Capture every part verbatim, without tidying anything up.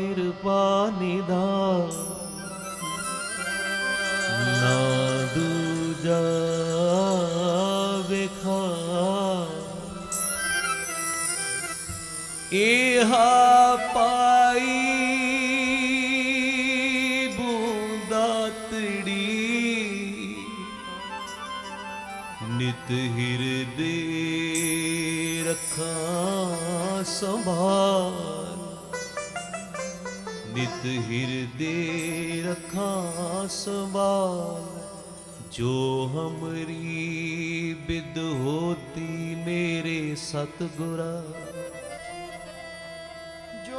किरपा निधान, ना दूजा विखार। एहा पाई बूंदातड़ी, नित हिरदे रखा संभाल, नित हिरदे रखा संभाल। जो हमरी बिद होती मेरे सतगुरा, जो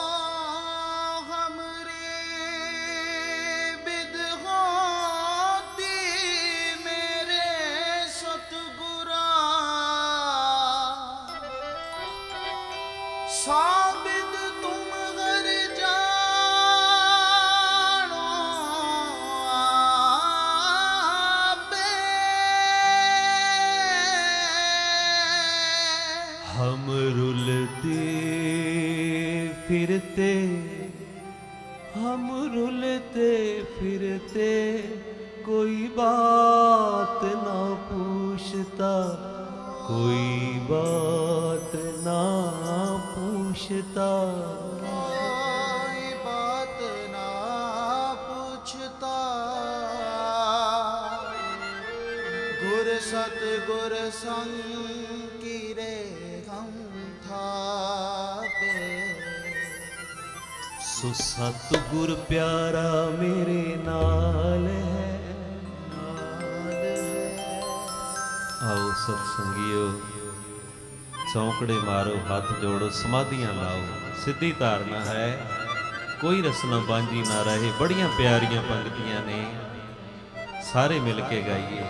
हमरी बिद होती मेरे सतगुरा, साबिद तुम घर जानो आपे। हम रुलते फिरते, हम रुलते फिरते, कोई बात ना पूछता, कोई बात ना पूछता। कोई बात ना पूछता, गुर सतगुर संग की रे हम थापे। सो सतगुर प्यारा मेरे नाल है, नाल है। आओ सत्संगियो, चौंकड़े मारो, हाथ जोड़ो, समाधियां लाओ। सिद्धि धारणा है, कोई रसना बांझी ना रहे। बड़ियां प्यारियां पंक्तियां ने, सारे मिल के गाइए।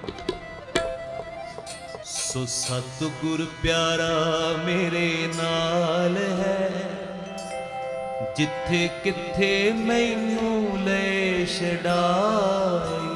सो सतगुर प्यारा मेरे नाल है, जिथे किथे मैनू ले छड़ाए।